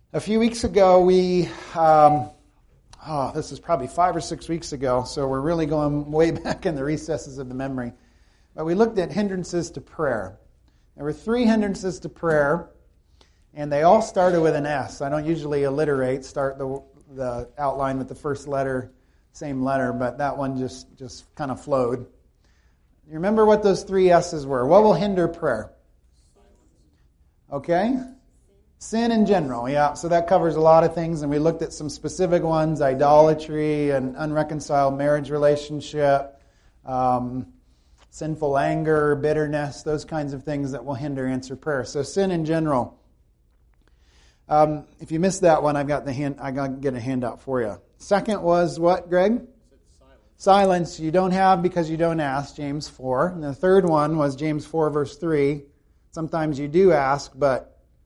A few weeks ago, this is probably 5 or 6 weeks ago, so we're really going way back in the recesses of the memory. But we looked at hindrances to prayer. There were 3 hindrances to prayer, and they all started with an S. I don't usually alliterate, start the outline with the first letter, same letter, but that one just kind of flowed. You remember what those 3 S's were? What will hinder prayer? Okay? Sin in general, yeah. So that covers a lot of things, and we looked at some specific ones: idolatry, an unreconciled marriage relationship, sinful anger, bitterness, those kinds of things that will hinder answered prayer. So sin in general. If you missed that one, I got to get a handout for you. Second was what, Greg? Silence. You don't have because you don't ask, James 4. And the third one was James 4, verse 3. Sometimes you do ask, but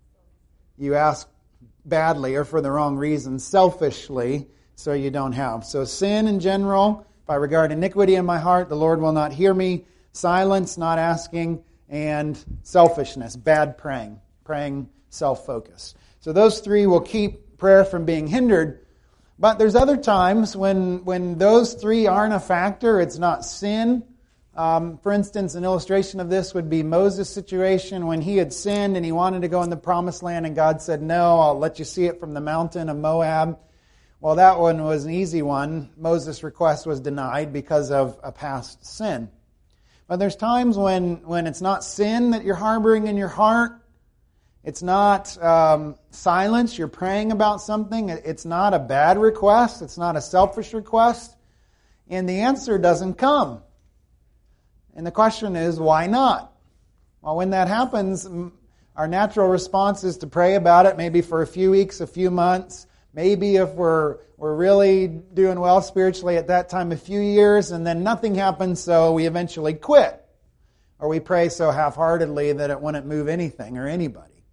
you ask badly or for the wrong reasons, selfishly, so you don't have. So sin in general, if I regard iniquity in my heart, the Lord will not hear me. Silence, not asking, and selfishness, bad praying self-focus. So those 3 will keep prayer from being hindered. But there's other times when those 3 aren't a factor, it's not sin. For instance, an illustration of this would be Moses' situation when he had sinned and he wanted to go in the promised land, and God said, "No, I'll let you see it from the mountain of Moab." Well, that one was an easy one. Moses' request was denied because of a past sin. But there's times when it's not sin that you're harboring in your heart. It's not silence. You're praying about something. It's not a bad request. It's not a selfish request. And the answer doesn't come. And the question is, why not? Well, when that happens, our natural response is to pray about it, maybe for a few weeks, a few months, maybe if we're really doing well spiritually at that time, a few years, and then nothing happens, so we eventually quit. Or we pray so half-heartedly that it wouldn't move anything or anybody.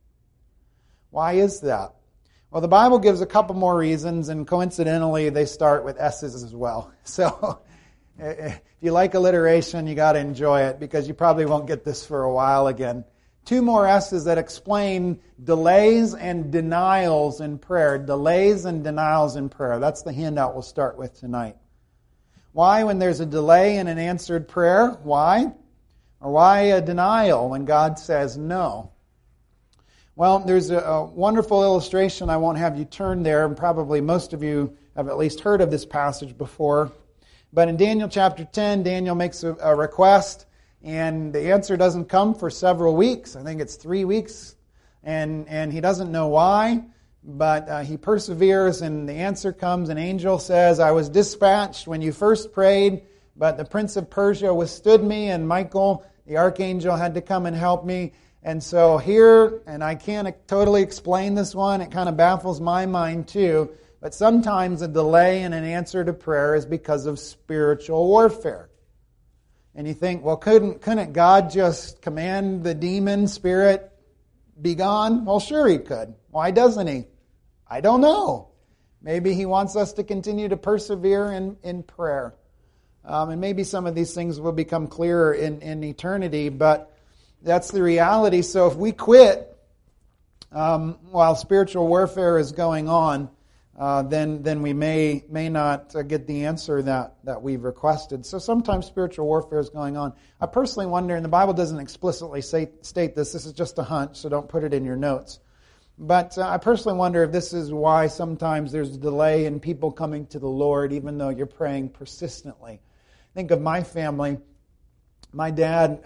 Why is that? Well, the Bible gives a couple more reasons, and coincidentally, they start with S's as well. So if you like alliteration, you got to enjoy it, because you probably won't get this for a while again. 2 more S's that explain delays and denials in prayer. Delays and denials in prayer. That's the handout we'll start with tonight. Why when there's a delay in an answered prayer? Why? Or why a denial when God says no? Well, there's a wonderful illustration. I won't have you turn there, and probably most of you have at least heard of this passage before. But in Daniel chapter 10, Daniel makes a request, and the answer doesn't come for several weeks. I think it's 3 weeks, and he doesn't know why, but he perseveres, and the answer comes. An angel says, "I was dispatched when you first prayed, but the prince of Persia withstood me, and Michael, the archangel, had to come and help me." And so here, and I can't totally explain this one, it kind of baffles my mind too, but sometimes a delay in an answer to prayer is because of spiritual warfare. And you think, well, couldn't God just command the demon spirit be gone? Well, sure He could. Why doesn't He? I don't know. Maybe He wants us to continue to persevere in prayer. And maybe some of these things will become clearer in eternity, but that's the reality. So if we quit while spiritual warfare is going on, then we may not get the answer that we've requested. So sometimes spiritual warfare is going on. I personally wonder, and the Bible doesn't explicitly state this is just a hunch, so don't put it in your notes. But I personally wonder if this is why sometimes there's a delay in people coming to the Lord, even though you're praying persistently. Think of my family. My dad,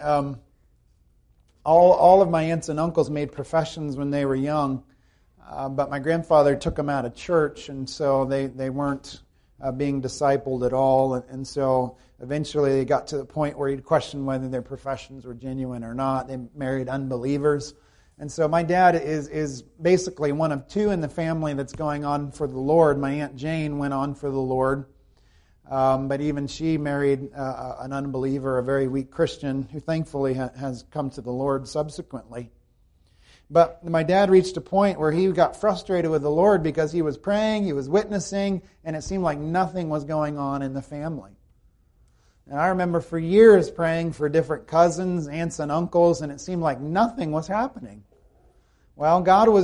all of my aunts and uncles made professions when they were young. But my grandfather took them out of church, and so they weren't being discipled at all. And so eventually they got to the point where he'd question whether their professions were genuine or not. They married unbelievers. And so my dad is basically one of 2 in the family that's going on for the Lord. My Aunt Jane went on for the Lord. But even she married an unbeliever, a very weak Christian, who thankfully has come to the Lord subsequently. But my dad reached a point where he got frustrated with the Lord because he was praying, he was witnessing, and it seemed like nothing was going on in the family. And I remember for years praying for different cousins, aunts and uncles, and it seemed like nothing was happening. Well, God was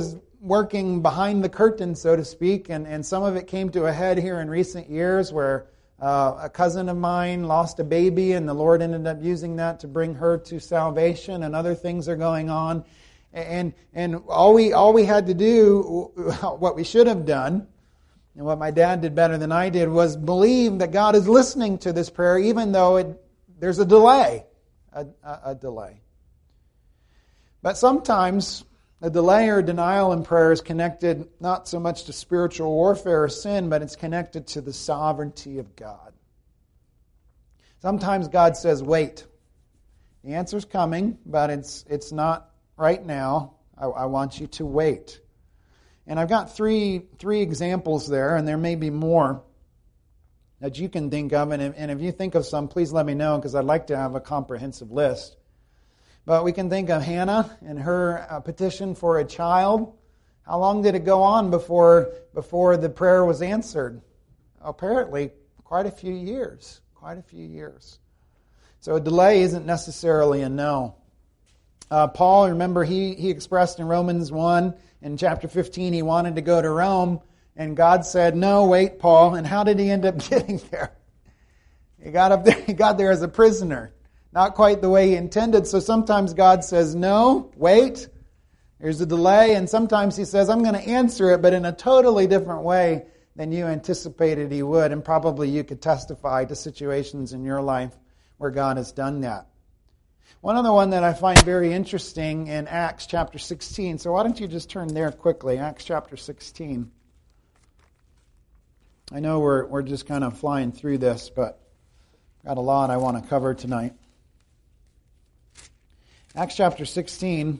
working behind the curtain, so to speak, and some of it came to a head here in recent years where a cousin of mine lost a baby, and the Lord ended up using that to bring her to salvation, and other things are going on. And all we had to do, what we should have done, and what my dad did better than I did, was believe that God is listening to this prayer, even though there's a delay. A delay. But sometimes a delay or denial in prayer is connected not so much to spiritual warfare or sin, but it's connected to the sovereignty of God. Sometimes God says, wait. The answer's coming, but it's not right now. I want you to wait. And I've got three examples there, and there may be more that you can think of. And if you think of some, please let me know, because I'd like to have a comprehensive list. But we can think of Hannah and her petition for a child. How long did it go on before the prayer was answered? Apparently, quite a few years. Quite a few years. So a delay isn't necessarily a no. Paul, remember, he expressed in Romans 1, in chapter 15, he wanted to go to Rome, and God said, no, wait, Paul. And how did he end up getting there? He got there as a prisoner. Not quite the way he intended. So sometimes God says, no, wait. There's a delay. And sometimes he says, I'm going to answer it, but in a totally different way than you anticipated he would. And probably you could testify to situations in your life where God has done that. One other one that I find very interesting in Acts chapter 16. So why don't you just turn there quickly, Acts chapter 16. I know we're just kind of flying through this, but got a lot I want to cover tonight. Acts chapter 16,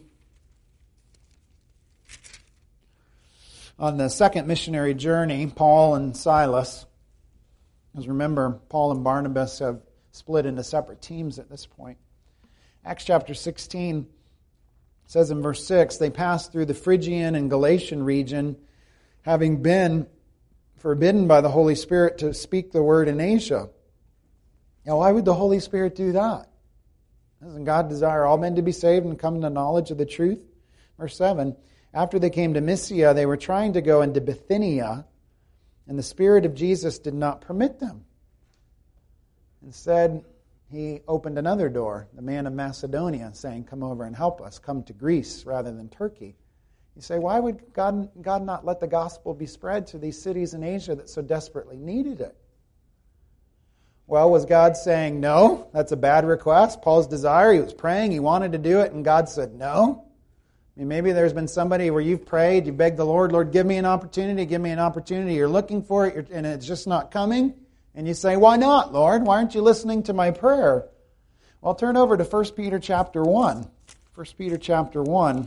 on the second missionary journey, Paul and Silas, because remember, Paul and Barnabas have split into separate teams at this point. Acts chapter 16 says in verse 6, they passed through the Phrygian and Galatian region, having been forbidden by the Holy Spirit to speak the word in Asia. Now, why would the Holy Spirit do that? Doesn't God desire all men to be saved and come to knowledge of the truth? Verse 7, after they came to Mysia, they were trying to go into Bithynia, and the Spirit of Jesus did not permit them. Instead, he opened another door, the man of Macedonia, saying, come over and help us, come to Greece rather than Turkey. You say, why would God not let the gospel be spread to these cities in Asia that so desperately needed it? Well, was God saying, no, that's a bad request? Paul's desire, he was praying, he wanted to do it, and God said no? I mean, maybe there's been somebody where you've prayed, you begged the Lord, give me an opportunity, you're looking for it, and it's just not coming. And you say, why not, Lord? Why aren't you listening to my prayer? Well, turn over to 1 Peter chapter 1. 1 Peter chapter 1.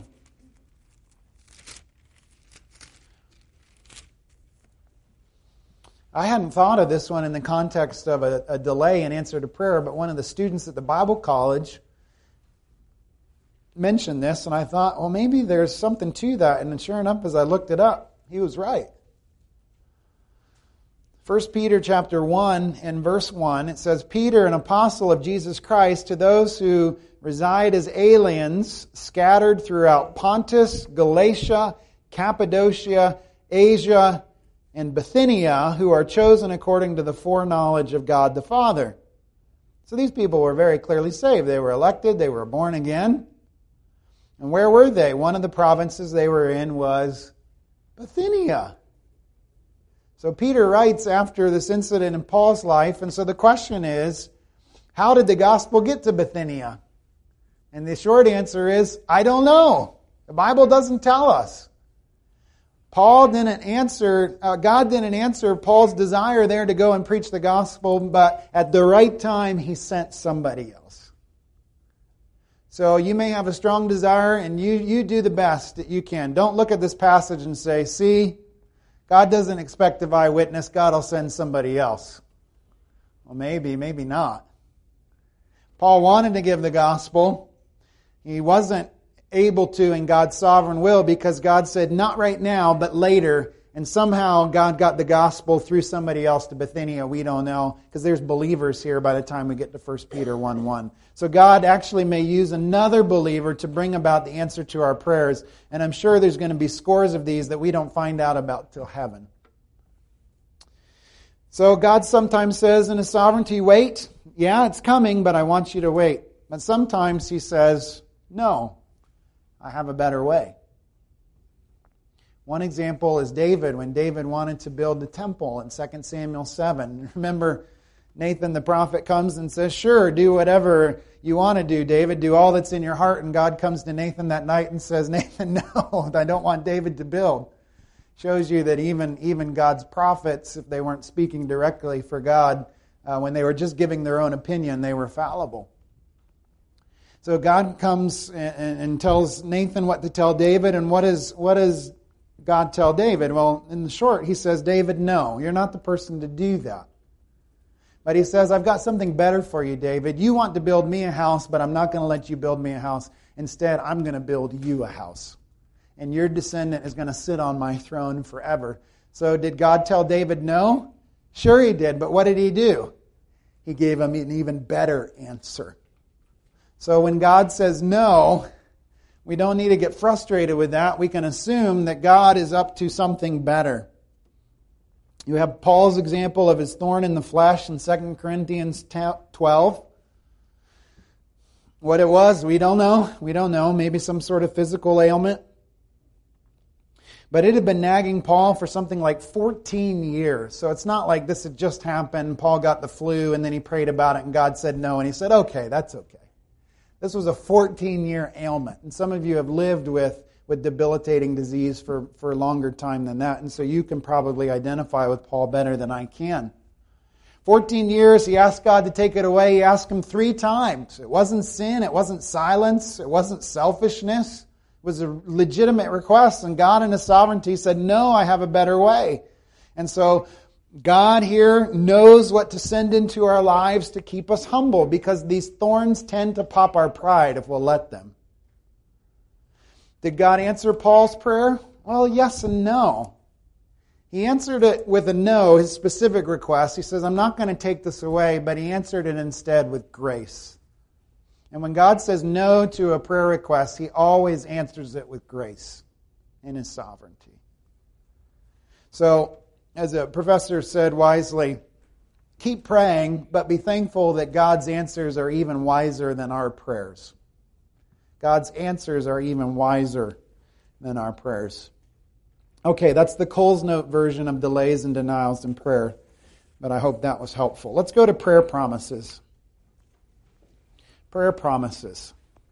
I hadn't thought of this one in the context of a delay in answer to prayer, but one of the students at the Bible college mentioned this, and I thought, well, maybe there's something to that. And sure enough, as I looked it up, he was right. 1 Peter chapter 1 and verse 1, it says, Peter, an apostle of Jesus Christ, to those who reside as aliens scattered throughout Pontus, Galatia, Cappadocia, Asia, and Bithynia, who are chosen according to the foreknowledge of God the Father. So these people were very clearly saved. They were elected, they were born again. And where were they? One of the provinces they were in was Bithynia. So Peter writes after this incident in Paul's life, and so the question is, how did the gospel get to Bithynia? And the short answer is, I don't know. The Bible doesn't tell us. God didn't answer Paul's desire there to go and preach the gospel, but at the right time, he sent somebody else. So you may have a strong desire, and you do the best that you can. Don't look at this passage and say, see, God doesn't expect a eyewitness. God will send somebody else. Well, maybe not. Paul wanted to give the gospel. He wasn't able to in God's sovereign will because God said, not right now, but later. And somehow God got the gospel through somebody else to Bithynia. We don't know, because there's believers here by the time we get to 1 Peter 1:1. So God actually may use another believer to bring about the answer to our prayers. And I'm sure there's going to be scores of these that we don't find out about till heaven. So God sometimes says in His sovereignty, wait. Yeah, it's coming, but I want you to wait. But sometimes He says, no, I have a better way. One example is David, when David wanted to build the temple in 2 Samuel 7. Remember, Nathan the prophet comes and says, sure, do whatever you want to do, David. Do all that's in your heart. And God comes to Nathan that night and says, Nathan, no, I don't want David to build. Shows you that even God's prophets, if they weren't speaking directly for God, when they were just giving their own opinion, they were fallible. So God comes and tells Nathan what to tell David. And what does God tell David? Well, in the short, He says, David, no, you're not the person to do that. But He says, I've got something better for you, David. You want to build me a house, but I'm not going to let you build me a house. Instead, I'm going to build you a house. And your descendant is going to sit on my throne forever. So did God tell David no? Sure He did, but what did He do? He gave him an even better answer. So when God says no, we don't need to get frustrated with that. We can assume that God is up to something better. You have Paul's example of his thorn in the flesh in 2 Corinthians 12. What it was, we don't know. We don't know. Maybe some sort of physical ailment. But it had been nagging Paul for something like 14 years. So it's not like this had just happened. Paul got the flu and then he prayed about it and God said no. And he said, okay, that's okay. This was a 14-year ailment. And some of you have lived with debilitating disease for a longer time than that. And so you can probably identify with Paul better than I can. 14 years, he asked God to take it away. He asked Him 3 times. It wasn't sin. It wasn't silence. It wasn't selfishness. It was a legitimate request. And God in His sovereignty said, no, I have a better way. And so God here knows what to send into our lives to keep us humble, because these thorns tend to pop our pride if we'll let them. Did God answer Paul's prayer? Well, yes and no. He answered it with a no, his specific request. He says, I'm not going to take this away, but He answered it instead with grace. And when God says no to a prayer request, He always answers it with grace in His sovereignty. So, as a professor said wisely, keep praying, but be thankful that God's answers are even wiser than our prayers. God's answers are even wiser than our prayers. Okay, that's the Coles Note version of delays and denials in prayer, but I hope that was helpful. Let's go to prayer promises. Prayer promises.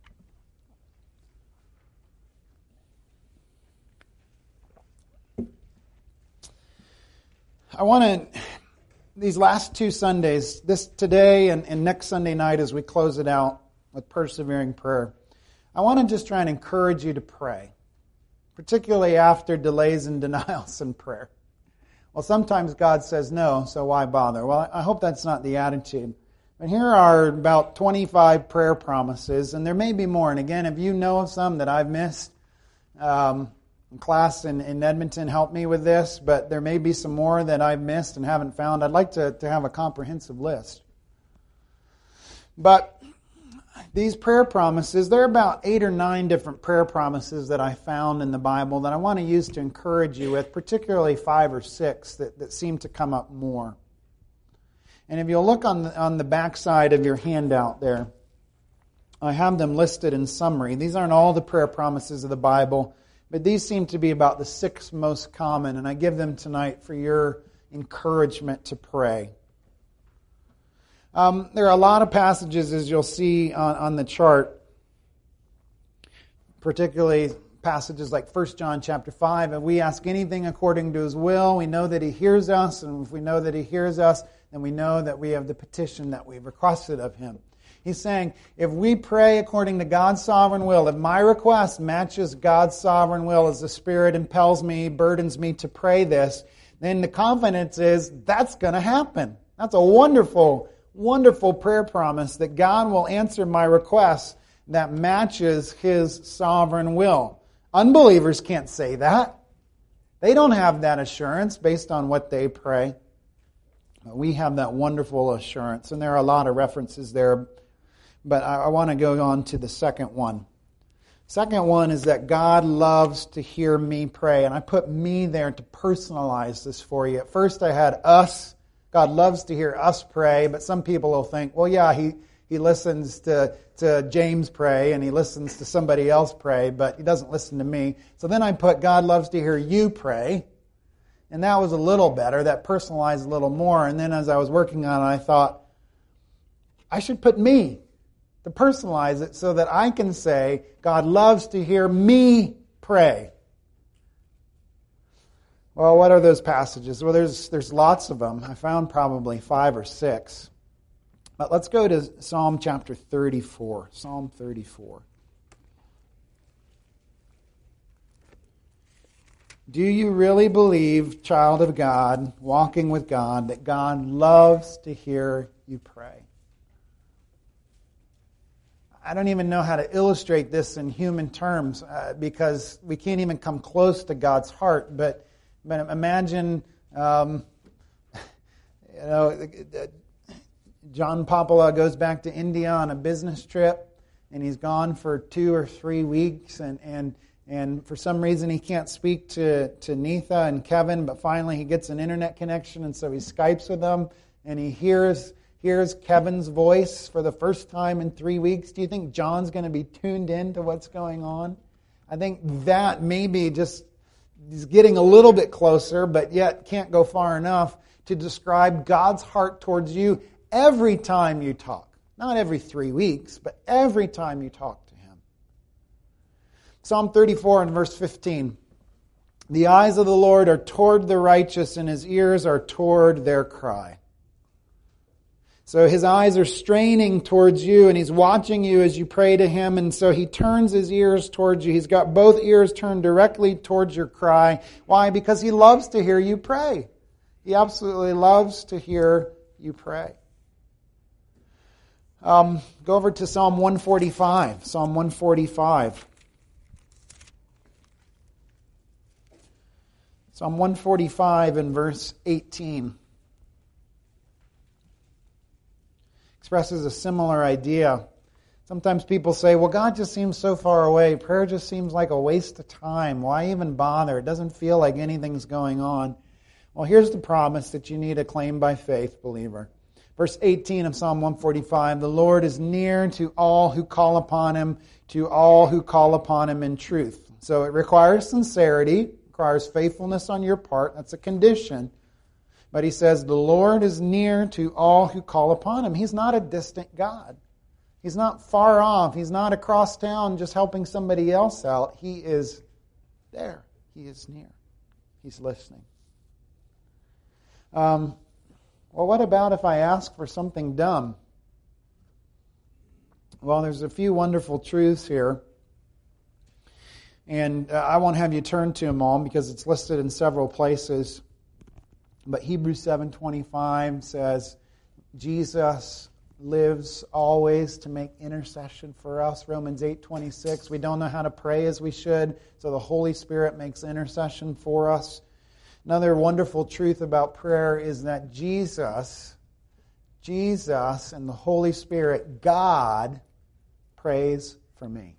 I want to, these last 2 Sundays, this today and next Sunday night as we close it out with persevering prayer, I want to just try and encourage you to pray, particularly after delays and denials in prayer. Well, sometimes God says no, so why bother? Well, I hope that's not the attitude. But here are about 25 prayer promises, and there may be more. And again, if you know of some that I've missed, class in Edmonton helped me with this, but there may be some more that I've missed and haven't found. I'd like to have a comprehensive list. But these prayer promises, there are about 8 or 9 different prayer promises that I found in the Bible that I want to use to encourage you with, particularly 5 or 6 that seem to come up more. And if you'll look on the back side of your handout there, I have them listed in summary. These aren't all the prayer promises of the Bible, but these seem to be about the 6 most common, and I give them tonight for your encouragement to pray. There are a lot of passages, as you'll see on the chart, particularly passages like 1 John chapter 5. If we ask anything according to His will, we know that He hears us, and if we know that He hears us, then we know that we have the petition that we've requested of Him. He's saying, if we pray according to God's sovereign will, if my request matches God's sovereign will as the Spirit impels me, burdens me to pray this, then the confidence is that's going to happen. That's a wonderful, wonderful prayer promise that God will answer my request that matches His sovereign will. Unbelievers can't say that. They don't have that assurance based on what they pray. We have that wonderful assurance, and there are a lot of references there, but I want to go on to the second one. Second one is that God loves to hear me pray, and I put me there to personalize this for you. At first I had us. God loves to hear us pray, but some people will think, well, yeah, he listens to James pray, and he listens to somebody else pray, but he doesn't listen to me. So then I put God loves to hear you pray, and that was a little better. That personalized a little more. And then as I was working on it, I thought, I should put me to personalize it so that I can say, God loves to hear me pray. Well, what are those passages? Well, there's lots of them. I found probably 5 or 6. But let's go to Psalm chapter 34. Psalm 34. Do you really believe, child of God, walking with God, that God loves to hear you pray? I don't even know how to illustrate this in human terms because we can't even come close to God's heart. But imagine, John Popola goes back to India on a business trip, and he's gone for 2 or 3 weeks, and for some reason he can't speak to Neetha and Kevin, but finally he gets an internet connection, and so he Skypes with them, and he hears Kevin's voice for the first time in 3 weeks. Do you think John's going to be tuned in to what's going on? I think that maybe just is getting a little bit closer, but yet can't go far enough to describe God's heart towards you every time you talk. Not every 3 weeks, but every time you talk to Him. Psalm 34 and verse 15. The eyes of the Lord are toward the righteous, and His ears are toward their cry. So His eyes are straining towards you, and He's watching you as you pray to Him, and so He turns His ears towards you. He's got both ears turned directly towards your cry. Why? Because He loves to hear you pray. He absolutely loves to hear you pray. Go over to Psalm 145. Psalm 145. Psalm 145 and verse 18. Expresses a similar idea. Sometimes people say, well, God just seems so far away. Prayer just seems like a waste of time. Why even bother? It doesn't feel like anything's going on. Well, here's the promise that you need to claim by faith, believer. Verse 18 of Psalm 145, the Lord is near to all who call upon Him, to all who call upon Him in truth. So it requires sincerity, requires faithfulness on your part. That's a condition. But he says, the Lord is near to all who call upon Him. He's not a distant God. He's not far off. He's not across town just helping somebody else out. He is there. He is near. He's listening. Well, what about if I ask for something dumb? Well, there's a few wonderful truths here. And I won't have you turn to them all because it's listed in several places. But Hebrews 7:25 says, Jesus lives always to make intercession for us. Romans 8:26, we don't know how to pray as we should, so the Holy Spirit makes intercession for us. Another wonderful truth about prayer is that Jesus and the Holy Spirit, God, prays for me.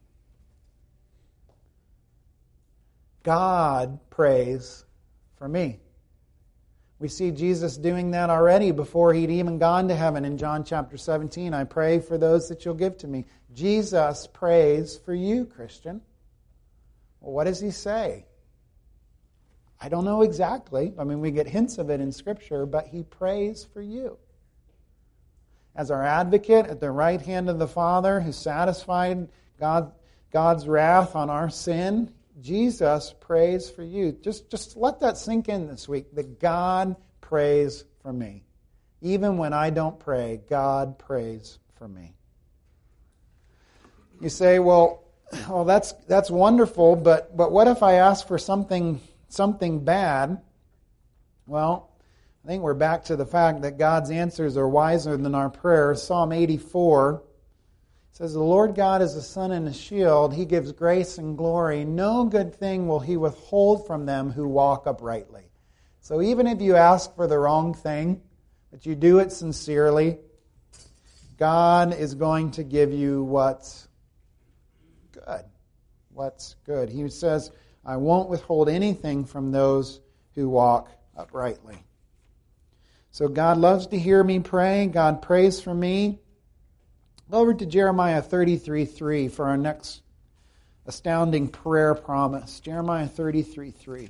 God prays for me. We see Jesus doing that already before He'd even gone to heaven in John chapter 17. I pray for those that You'll give to me. Jesus prays for you, Christian. Well, what does He say? I don't know exactly. I mean, we get hints of it in Scripture, but He prays for you. As our advocate at the right hand of the Father who satisfied God's wrath on our sin, Jesus prays for you. Just let that sink in this week, that God prays for me. Even when I don't pray, God prays for me. You say, well, that's wonderful, but what if I ask for something bad? Well, I think we're back to the fact that God's answers are wiser than our prayers. Psalm 84 says, the Lord God is a sun and a shield. He gives grace and glory. No good thing will He withhold from them who walk uprightly. So even if you ask for the wrong thing, but you do it sincerely, God is going to give you what's good. What's good. He says, I won't withhold anything from those who walk uprightly. So God loves to hear me pray. God prays for me. Go over to Jeremiah 33:3 for our next astounding prayer promise. Jeremiah 33:3.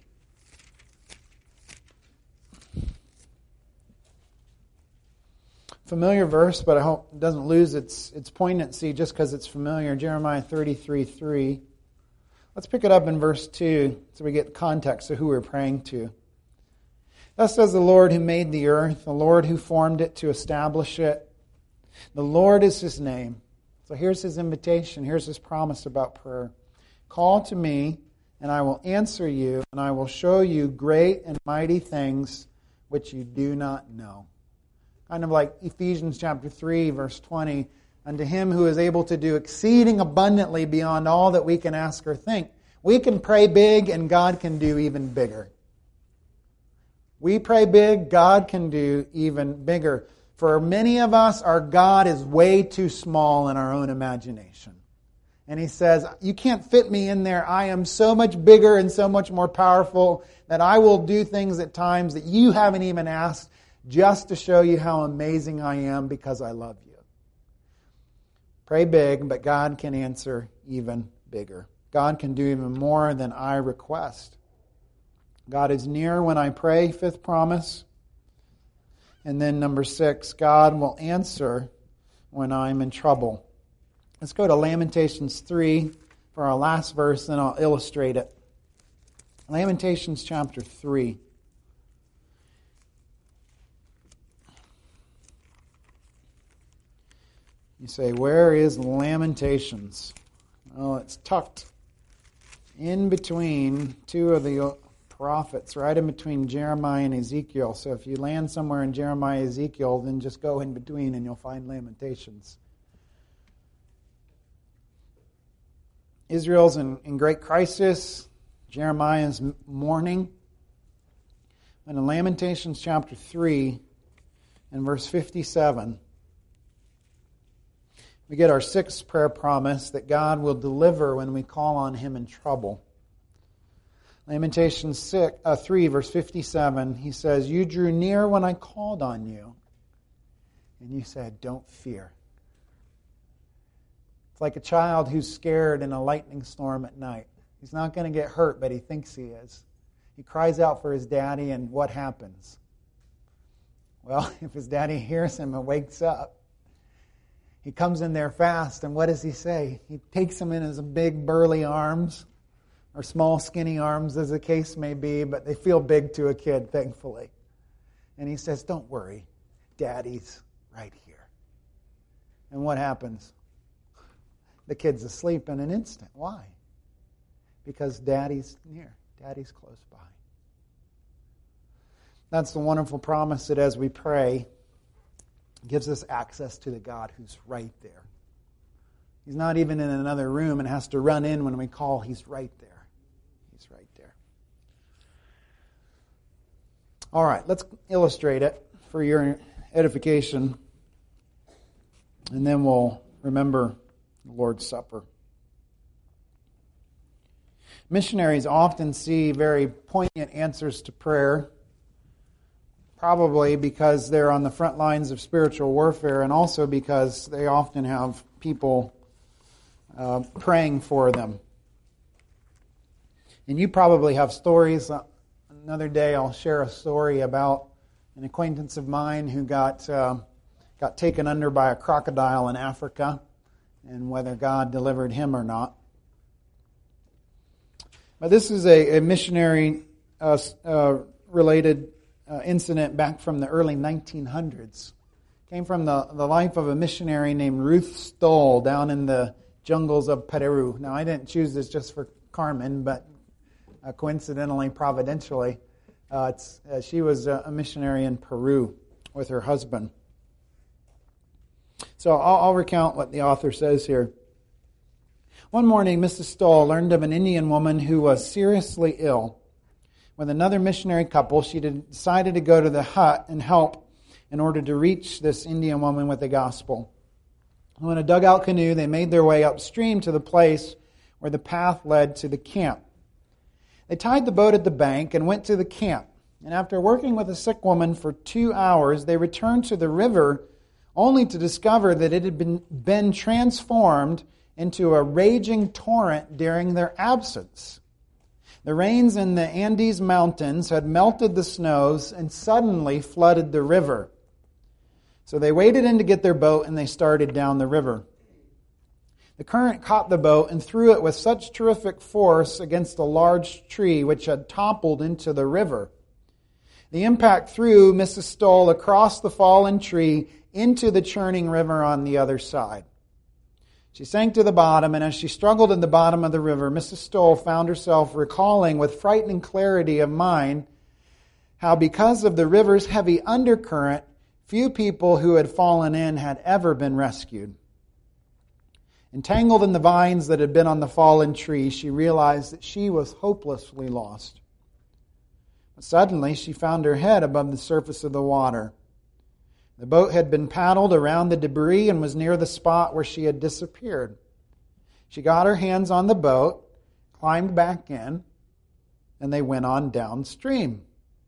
Familiar verse, but I hope it doesn't lose its poignancy just because it's familiar. Jeremiah 33:3. Let's pick it up in verse 2 so we get the context of who we're praying to. Thus says the Lord who made the earth, the Lord who formed it to establish it. The Lord is His name. So here's His invitation. Here's His promise about prayer. Call to me, and I will answer you, and I will show you great and mighty things which you do not know. Kind of like Ephesians chapter 3, verse 20. Unto Him who is able to do exceeding abundantly beyond all that we can ask or think. We can pray big, and God can do even bigger. We pray big, God can do even bigger. For many of us, our God is way too small in our own imagination. And He says, you can't fit me in there. I am so much bigger and so much more powerful that I will do things at times that you haven't even asked just to show you how amazing I am because I love you. Pray big, but God can answer even bigger. God can do even more than I request. God is near when I pray, fifth promise. And then number 6, God will answer when I'm in trouble. Let's go to Lamentations 3 for our last verse, and I'll illustrate it. Lamentations chapter 3. You say, where is Lamentations? Well, it's tucked in between two of the prophets, right in between Jeremiah and Ezekiel. So if you land somewhere in Jeremiah, Ezekiel, then just go in between and you'll find Lamentations. Israel's in great crisis. Jeremiah's mourning. And in Lamentations chapter 3 and verse 57, we get our 6th prayer promise that God will deliver when we call on Him in trouble. Lamentations 3, verse 57, he says, you drew near when I called on you, and you said, don't fear. It's like a child who's scared in a lightning storm at night. He's not going to get hurt, but he thinks he is. He cries out for his daddy, and what happens? Well, if his daddy hears him and wakes up, he comes in there fast, and what does he say? He takes him in his big, burly arms, or small, skinny arms, as the case may be, but they feel big to a kid, thankfully. And he says, don't worry, Daddy's right here. And what happens? The kid's asleep in an instant. Why? Because Daddy's near. Daddy's close by. That's the wonderful promise that as we pray, gives us access to the God who's right there. He's not even in another room and has to run in when we call. He's right there. He's right there. All right, let's illustrate it for your edification. And then we'll remember the Lord's Supper. Missionaries often see very poignant answers to prayer, probably because they're on the front lines of spiritual warfare, and also because they often have people praying for them. And you probably have stories. Another day I'll share a story about an acquaintance of mine who got taken under by a crocodile in Africa, and whether God delivered him or not. But this is a missionary related incident back from the early 1900s. Came from the life of a missionary named Ruth Stoll down in the jungles of Peru. Now, I didn't choose this just for Carmen, but coincidentally, providentially, she was a missionary in Peru with her husband. So I'll recount what the author says here. One morning, Mrs. Stoll learned of an Indian woman who was seriously ill. With another missionary couple, she decided to go to the hut and help in order to reach this Indian woman with the gospel. In a dugout canoe, they made their way upstream to the place where the path led to the camp. They tied the boat at the bank and went to the camp. And after working with a sick woman for 2 hours, they returned to the river only to discover that it had been transformed into a raging torrent during their absence. The rains in the Andes Mountains had melted the snows and suddenly flooded the river. So they waded in to get their boat and they started down the river. The current caught the boat and threw it with such terrific force against a large tree which had toppled into the river. The impact threw Mrs. Stoll across the fallen tree into the churning river on the other side. She sank to the bottom, and as she struggled in the bottom of the river, Mrs. Stoll found herself recalling with frightening clarity of mind how because of the river's heavy undercurrent, few people who had fallen in had ever been rescued. Entangled in the vines that had been on the fallen tree, she realized that she was hopelessly lost. But suddenly, she found her head above the surface of the water. The boat had been paddled around the debris and was near the spot where she had disappeared. She got her hands on the boat, climbed back in, and they went on downstream.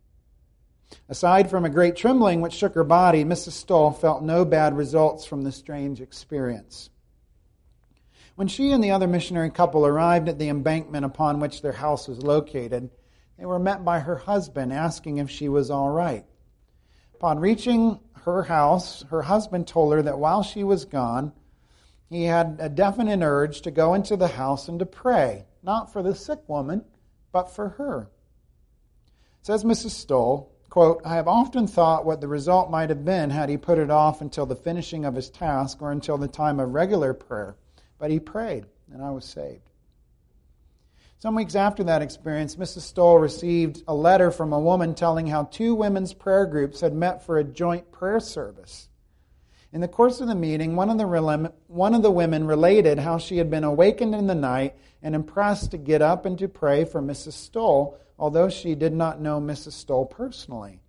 Aside from a great trembling which shook her body, Mrs. Stoll felt no bad results from the strange experience. When she and the other missionary couple arrived at the embankment upon which their house was located, they were met by her husband asking if she was all right. Upon reaching her house, her husband told her that while she was gone, he had a definite urge to go into the house and to pray, not for the sick woman, but for her. Says Mrs. Stoll, quote, "I have often thought what the result might have been had he put it off until the finishing of his task or until the time of regular prayer. But he prayed, and I was saved." Some weeks after that experience, Mrs. Stoll received a letter from a woman telling how 2 women's prayer groups had met for a joint prayer service. In the course of the meeting, one of the women related how she had been awakened in the night and impressed to get up and to pray for Mrs. Stoll, although she did not know Mrs. Stoll personally.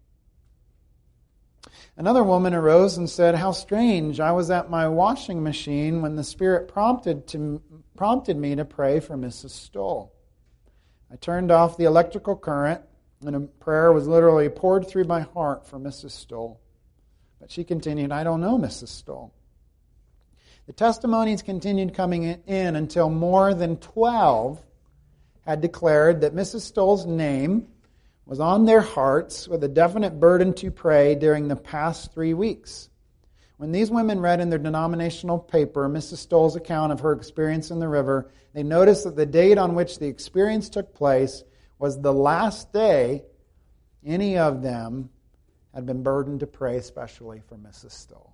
Another woman arose and said, "How strange, I was at my washing machine when the Spirit prompted me to pray for Mrs. Stoll. I turned off the electrical current, and a prayer was literally poured through my heart for Mrs. Stoll." But she continued, "I don't know Mrs. Stoll." The testimonies continued coming in until more than 12 had declared that Mrs. Stoll's name was on their hearts with a definite burden to pray during the past 3 weeks. When these women read in their denominational paper Mrs. Stoll's account of her experience in the river, they noticed that the date on which the experience took place was the last day any of them had been burdened to pray especially for Mrs. Stoll.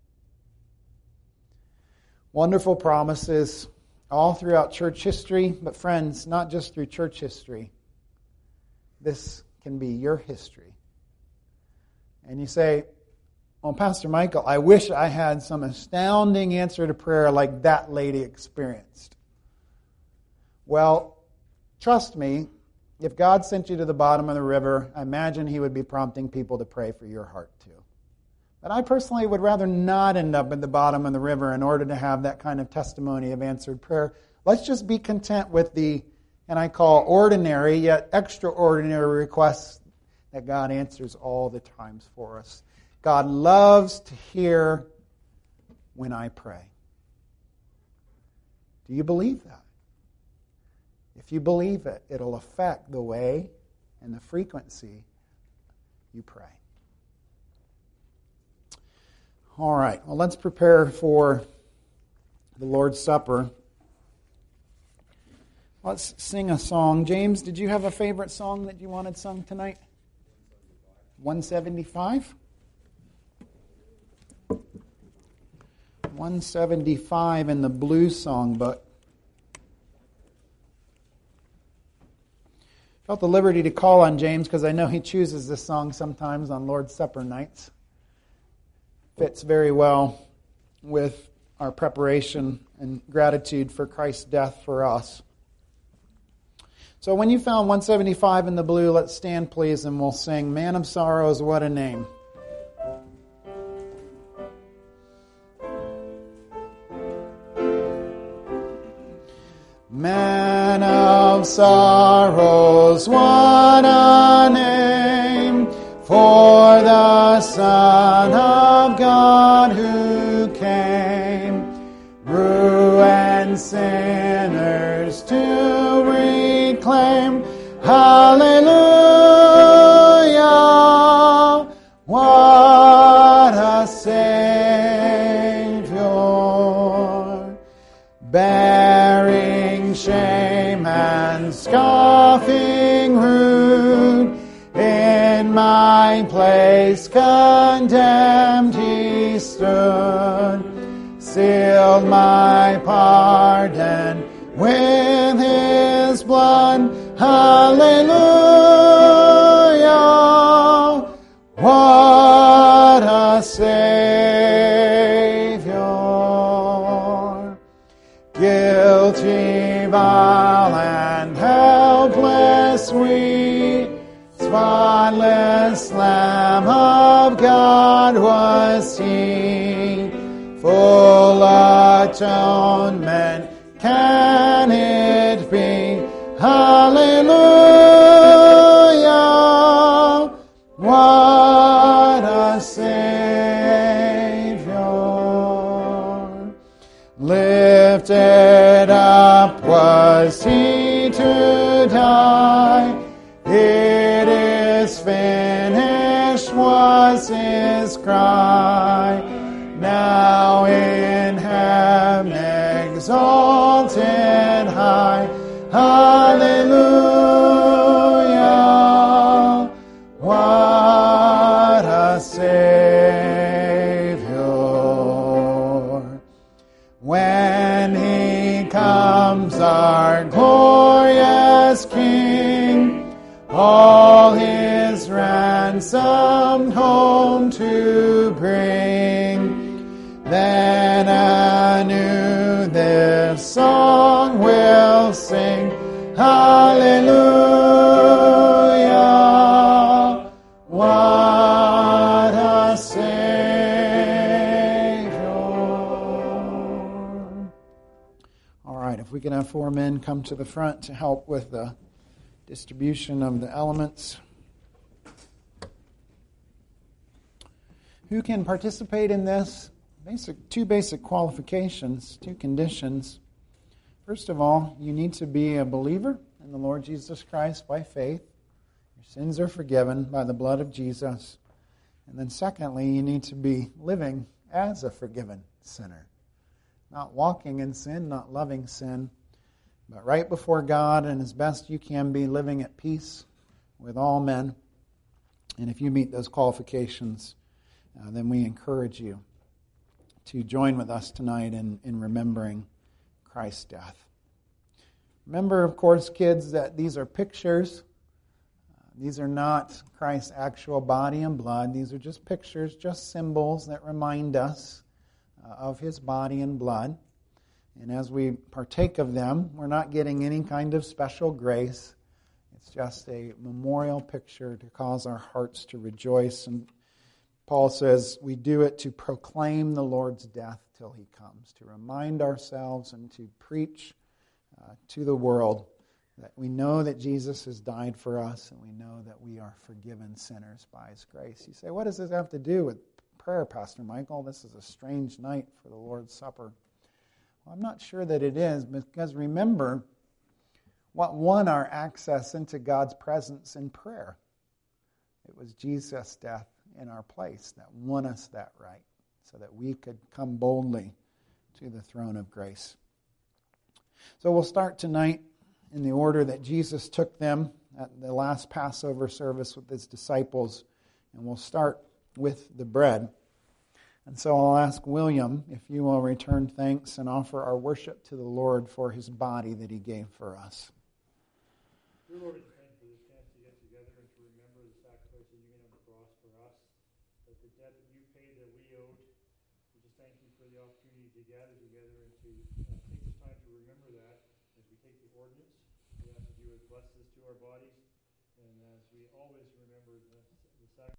Wonderful promises all throughout church history, but friends, not just through church history. This can be your history. And you say, "Well, Pastor Michael, I wish I had some astounding answer to prayer like that lady experienced." Well, trust me, if God sent you to the bottom of the river, I imagine He would be prompting people to pray for your heart too. But I personally would rather not end up at the bottom of the river in order to have that kind of testimony of answered prayer. Let's just be content with the, and I call ordinary yet extraordinary requests that God answers all the times for us. God loves to hear when I pray. Do you believe that? If you believe it, it'll affect the way and the frequency you pray. All right, well, let's prepare for the Lord's Supper. Let's sing a song. James, did you have a favorite song that you wanted sung tonight? 175? 175 in the Blue Songbook. Felt the liberty to call on James because I know he chooses this song sometimes on Lord's Supper nights. Fits very well. with our preparation and gratitude for Christ's death for us. So when you found 175 in the blue, let's stand, please, and we'll sing Man of Sorrows, What a Name. Man of sorrows, what a name for the Son of God who came, ruined sinners to reclaim. Hallelujah! What a Savior! Bearing shame and scoffing rude, in my place condemned he stood, sealed my pardon with his blood. Hallelujah! What a Savior! Guilty, vile, and helpless we, spotless Lamb of God was he, full atonement can it be? Hallelujah! What a Savior! Lifted up was he to die. It is finished was his cry. Now in heaven exalted high. Hallelujah! What a Savior! When he comes, our glorious King, all his ransomed home to bring, then anew this song will sing. Hallelujah! What a Savior! All right, if we can have 4 men come to the front to help with the distribution of the elements. Who can participate in this? Two basic qualifications, 2 conditions. First of all, you need to be a believer in the Lord Jesus Christ by faith. Your sins are forgiven by the blood of Jesus. And then secondly, you need to be living as a forgiven sinner. Not walking in sin, not loving sin, but right before God and as best you can be living at peace with all men. And if you meet those qualifications, then we encourage you to join with us tonight in remembering Christ's death. Remember, of course, kids, that these are pictures. These are not Christ's actual body and blood. These are just pictures, just symbols that remind us of his body and blood. And as we partake of them, we're not getting any kind of special grace. It's just a memorial picture to cause our hearts to rejoice. And Paul says we do it to proclaim the Lord's death till he comes, to remind ourselves and to preach to the world that we know that Jesus has died for us and we know that we are forgiven sinners by his grace. You say, what does this have to do with prayer, Pastor Michael? This is a strange night for the Lord's Supper. Well, I'm not sure that it is, because remember what won our access into God's presence in prayer. It was Jesus' death in our place that won us that right, so that we could come boldly to the throne of grace. So we'll start tonight in the order that Jesus took them at the last Passover service with his disciples, and we'll start with the bread. And so I'll ask William if you will return thanks and offer our worship to the Lord for his body that he gave for us. Dear Lord, we thank you for this chance to get together and to remember the sacrifice that you made on the cross for us, that the debt that you paid that we owed, we just thank you for the opportunity to gather together and to take this time to remember that as we take the ordinance. We ask that you would bless this to our bodies, and as we always remember the sacrifice.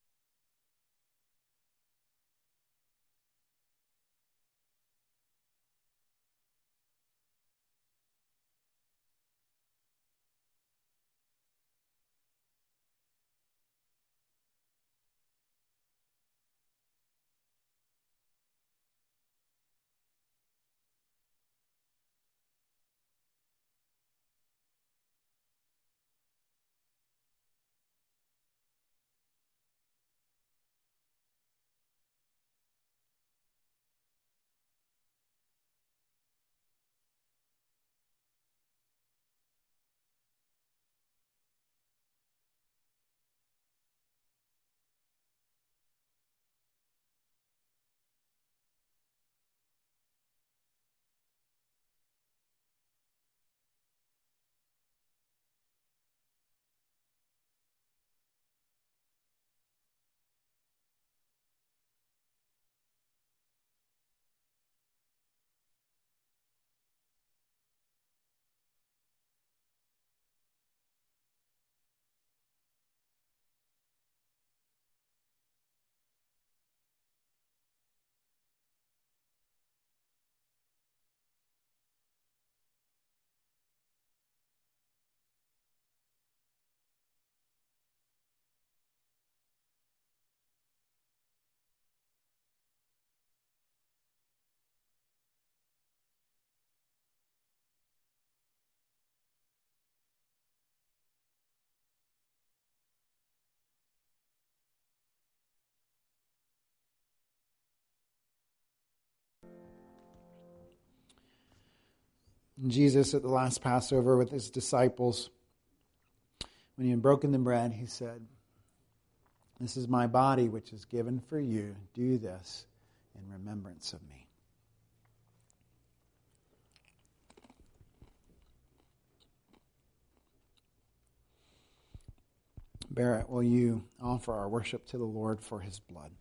Jesus at the last Passover with his disciples, when he had broken the bread, he said, "This is my body which is given for you. Do this in remembrance of me." Barrett, will you offer our worship to the Lord for his blood?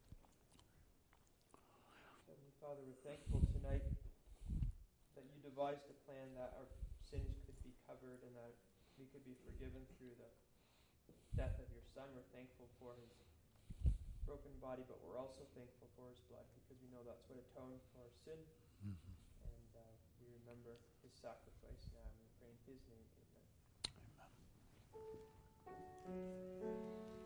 Heavenly Father, we're thankful tonight that you devised a plan that our sins could be covered and that we could be forgiven through the death of your Son. We're thankful for his broken body, but we're also thankful for his blood because we know that's what atoned for our sin. Mm-hmm. And we remember his sacrifice now, and we pray in his name. Amen.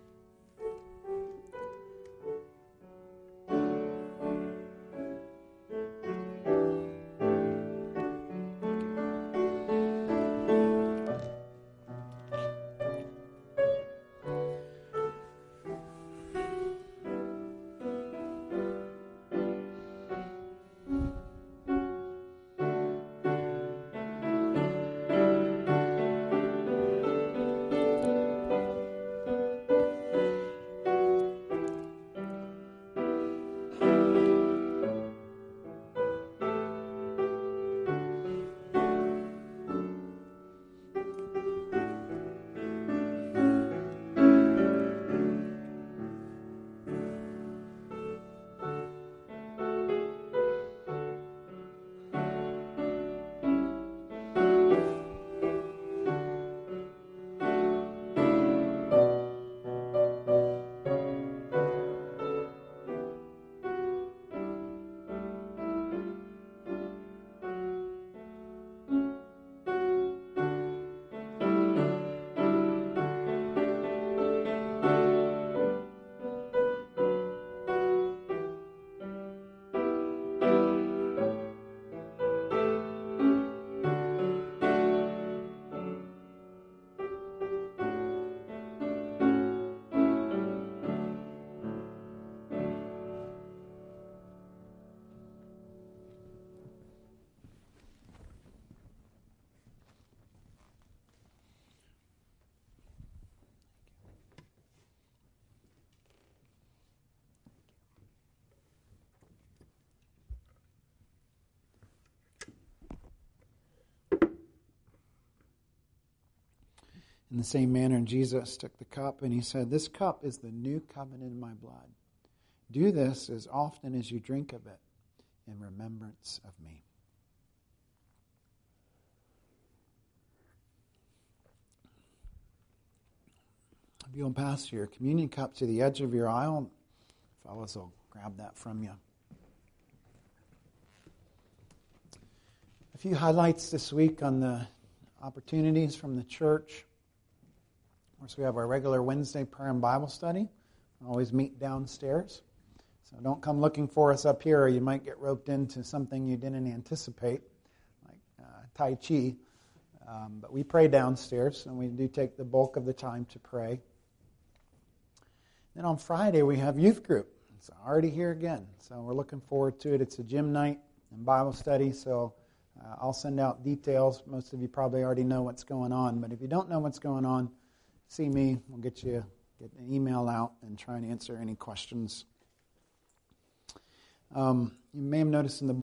In the same manner, Jesus took the cup and he said, "This cup is the new covenant in my blood. Do this as often as you drink of it in remembrance of me. If you'll pass your communion cup to the edge of your aisle, fellows will grab that from you. A few highlights this week on the opportunities from the church. Of course, we have our regular Wednesday prayer and Bible study. We always meet downstairs. So don't come looking for us up here, or you might get roped into something you didn't anticipate, like Tai Chi. But we pray downstairs, and we do take the bulk of the time to pray. Then on Friday, we have youth group. It's already here again, so we're looking forward to it. It's a gym night and Bible study, so I'll send out details. Most of you probably already know what's going on, but if you don't know what's going on, see me. We'll get an email out and try and answer any questions. You may have noticed in the